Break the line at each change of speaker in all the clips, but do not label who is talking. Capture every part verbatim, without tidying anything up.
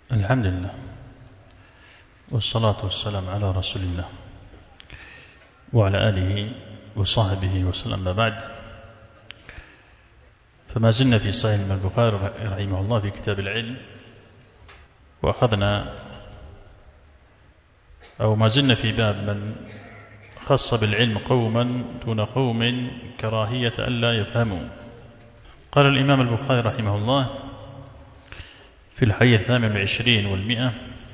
الحمد لله والصلاة والسلام على رسول الله وعلى آله وصحبه وسلم. ما بعد، فما زلنا في صحيح البخاري رحمه الله في كتاب العلم، وأخذنا أو ما زلنا في باب من خص بالعلم قوما دون قوم كراهية ألا يفهموا. قال الإمام البخاري رحمه الله في الحديث الثامن والعشرين والمئة: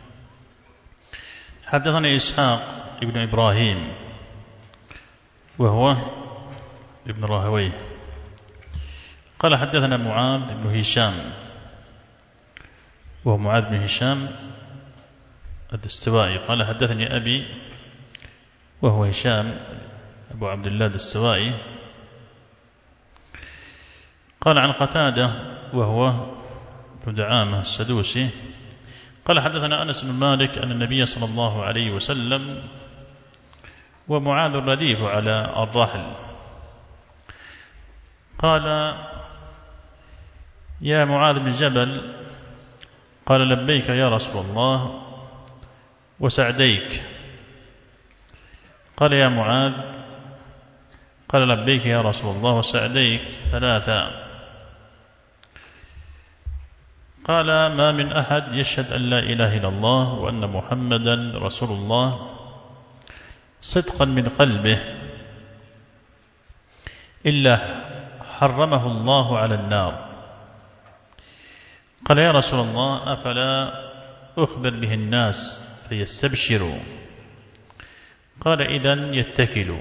حدثني إسحاق ابن إبراهيم وهو ابن راهويه قال حدثنا معاذ بن هشام وهو معاذ بن هشام الدستوائي قال حدثني أبي وهو هشام أبو عبد الله الدستوائي قال عن قتادة وهو ابن دعامة السدوسي قال حدثنا أنس بن مالك أن النبي صلى الله عليه وسلم ومعاذ رديف على الرحل قال: يا معاذ بن جبل. قال: لبيك يا رسول الله وسعديك. قال: يا معاذ. قال: لبيك يا رسول الله وسعديك ثلاثا. قال: ما من أحد يشهد أن لا إله إلا الله وأن محمدا رسول الله صدقا من قلبه إلا حرمه الله على النار. قال: يا رسول الله، أفلا أخبر به الناس فيستبشروا؟ قال: إذن يتكلوا.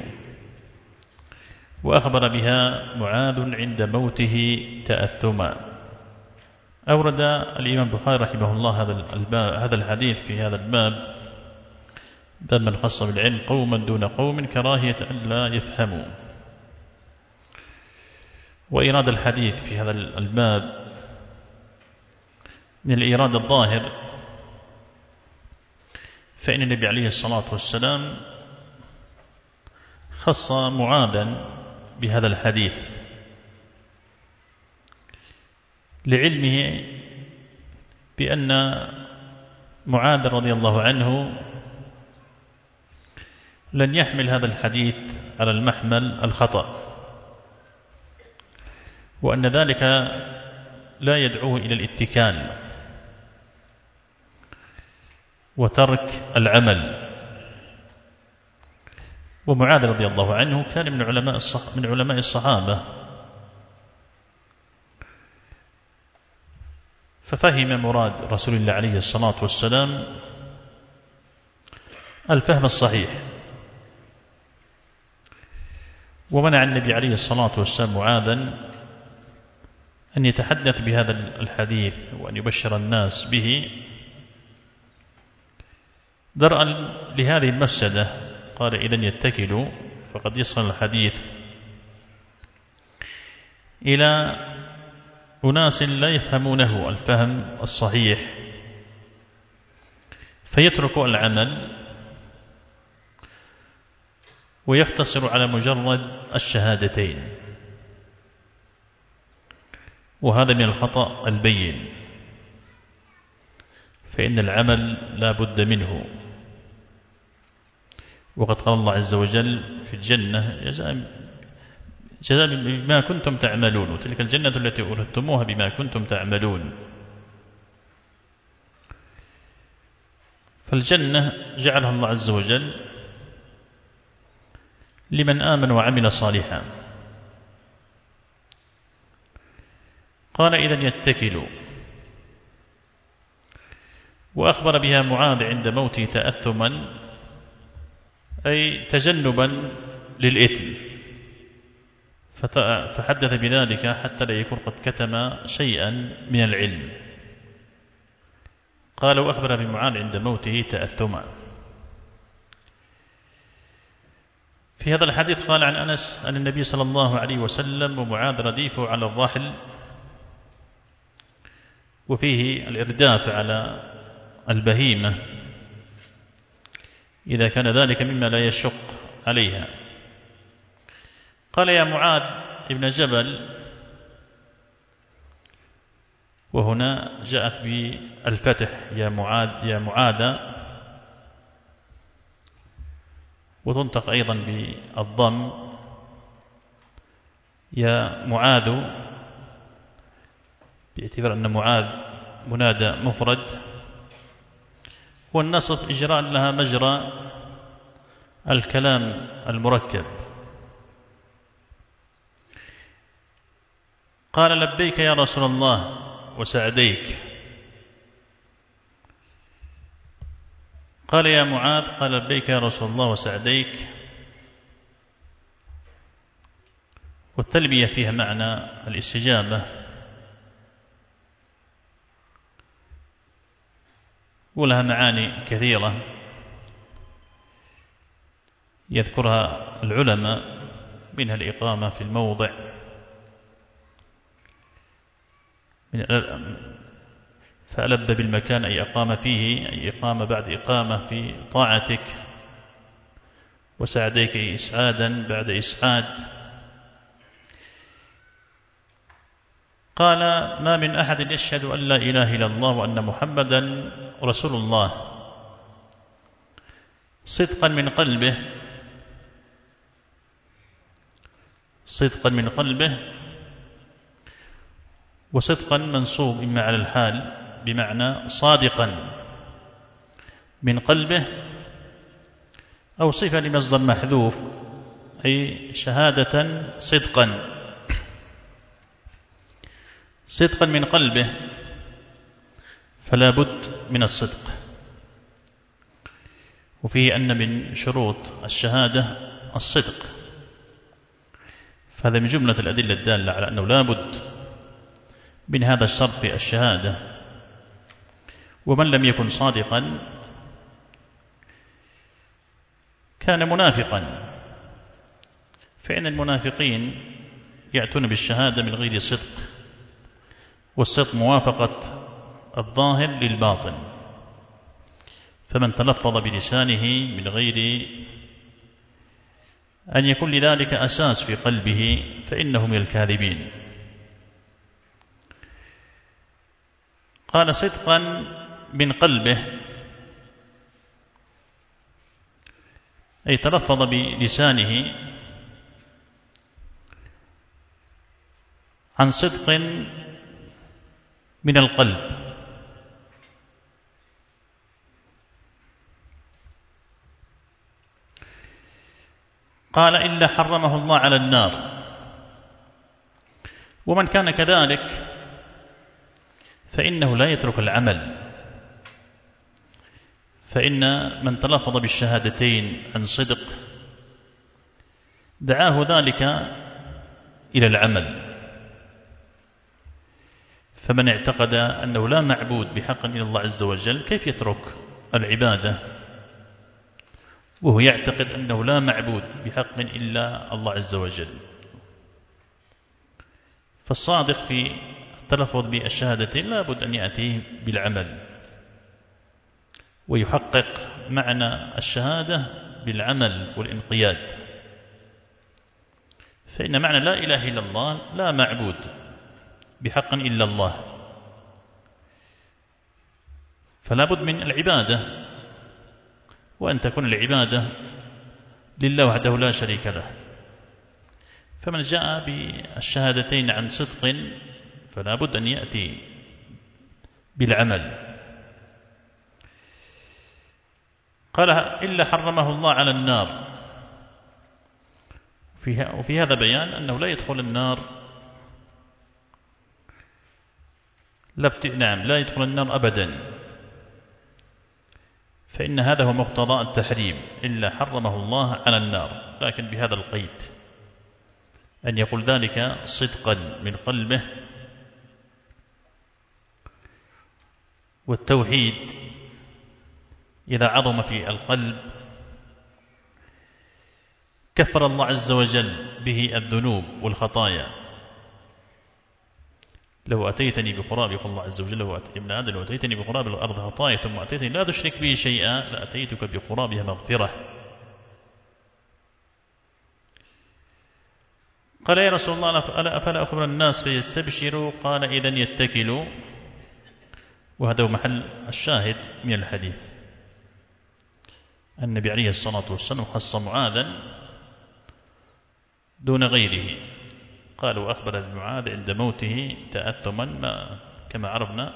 وأخبر بها معاذ عند موته تأثما. أورد الإمام البخاري رحمه الله هذا هذا الحديث في هذا الباب، باب من خص بالعلم قوما دون قوم كراهية أن لا يفهموا. وإيراد الحديث في هذا الباب من الإيراد الظاهر، فإن النبي عليه الصلاة والسلام خص معاذا بهذا الحديث لعلمه بأن معاذ رضي الله عنه لن يحمل هذا الحديث على المحمل الخطأ، وأن ذلك لا يدعوه إلى الاتكال وترك العمل. ومعاذ رضي الله عنه كان من علماء من علماء الصحابة، ففهم مراد رسول الله عليه الصلاة والسلام الفهم الصحيح، ومنع النبي عليه الصلاة والسلام معاذا أن يتحدث بهذا الحديث وأن يبشر الناس به درءا لهذه المفسدة. قال: إذن يتكلوا، فقد يصل الحديث إلى أناس لا يفهمونه الفهم الصحيح فيتركوا العمل ويقتصر على مجرد الشهادتين، وهذا من الخطأ البين، فإن العمل لا بد منه. وقد قال الله عز وجل في الجنة: جزاء جزاء بما كنتم تعملون، وتلك الجنة التي أورثتموها بما كنتم تعملون. فالجنة جعلها الله عز وجل لمن آمن وعمل صالحا. قال: إذن يتكلوا. وأخبر بها معاذ عند موته تأثما، أي تجنبا للإثم، فحدث بذلك حتى لا يكون قد كتم شيئا من العلم. قال: وأخبر بمعاذ عند موته تأثما. في هذا الحديث قال عن أنس أن النبي صلى الله عليه وسلم ومعاذ رديفه على الرحل، وفيه الإرداف على البهيمة إذا كان ذلك مما لا يشق عليها. قال: يا معاذ ابن جبل. وهنا جاءت بالفتح يا معاذ يا معاذ، وتنطق أيضا بالضم يا معاذ، باعتبار أن معاذ منادى مفرد، والنصب إجراء لها مجرى الكلام المركب. قال لبيك يا رسول الله وسعديك. قال يا معاذ، قال لبيك يا رسول الله وسعديك. والتلبية فيها معنى الاستجابة، ولها معاني كثيرة يذكرها العلماء، منها الإقامة في الموضع، فألب بالمكان أي أقام فيه، أي إقامة بعد إقامة في طاعتك، وسعديك إسعادا بعد إسعاد. قال ما من أحد يشهد أن لا إله إلا الله وأن محمدا رسول الله صدقا من قلبه، صدقا من قلبه، وصدقا منصوب إما على الحال بمعنى صادقا من قلبه، أو صفة لمصدر محذوف أي شهادة صدقا، صدقا من قلبه، فلا بد من الصدق. وفيه أن من شروط الشهادة الصدق، فهذا من جملة الأدلة الدالة على أنه لا بد من هذا الشرط في الشهادة. ومن لم يكن صادقا كان منافقا، فإن المنافقين يأتون بالشهادة من غير صدق، والصدق موافقة الظاهر للباطن، فمن تلفظ بلسانه من غير أن يكون لذلك أساس في قلبه فإنه من الكاذبين. قال صدقا من قلبه أي تلفظ بلسانه عن صدق من القلب. قال إلا حرمه الله على النار. ومن كان كذلك فإنه لا يترك العمل، فإن من تلفظ بالشهادتين عن صدق دعاه ذلك إلى العمل، فمن اعتقد أنه لا معبود بحق إلا الله عز وجل كيف يترك العبادة وهو يعتقد أنه لا معبود بحق إلا الله عز وجل؟ فالصادق في التلفظ بالشهادتين لا بد أن يأتي بالعمل، ويحقق معنى الشهادة بالعمل والانقياد، فإن معنى لا إله إلا الله لا معبود بحق إلا الله، فلا بد من العبادة، وأن تكون العبادة لله وحده لا شريك له. فمن جاء بالشهادتين عن صدق فلا بد أن يأتي بالعمل. قال إلا حرمه الله على النار. وفي هذا بيان أنه لا يدخل النار، نعم لا يدخل النار أبدا، فإن هذا هو مقتضى التحريم، إلا حرمه الله على النار، لكن بهذا القيد أن يقول ذلك صدقا من قلبه. والتوحيد إذا عظم في القلب كفر الله عز وجل به الذنوب والخطايا. لو أتيتني بقراب، يقول الله عز وجل يا ابن آدم لو أتيتني بقراب الأرض خطايا ثم أتيتني لا تشرك به شيئا لأتيتك بقرابها مغفرة. قال يا رسول الله أفلا أخبر الناس فيستبشروا؟ قال إذن يتكلوا وهذا هو محل الشاهد من الحديث. النبي عليه الصلاة والسلام خص معاذا دون غيره، قال وأخبر بمعاذ عند موته تأثما، كما عرفنا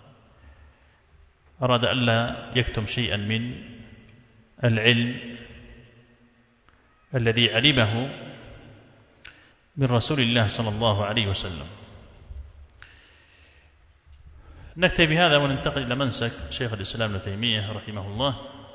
أراد ألا يكتم شيئا من العلم الذي علمه من رسول الله صلى الله عليه وسلم. نكتفي بهذا وننتقل إلى منسك شيخ الإسلام ابن تيمية رحمه الله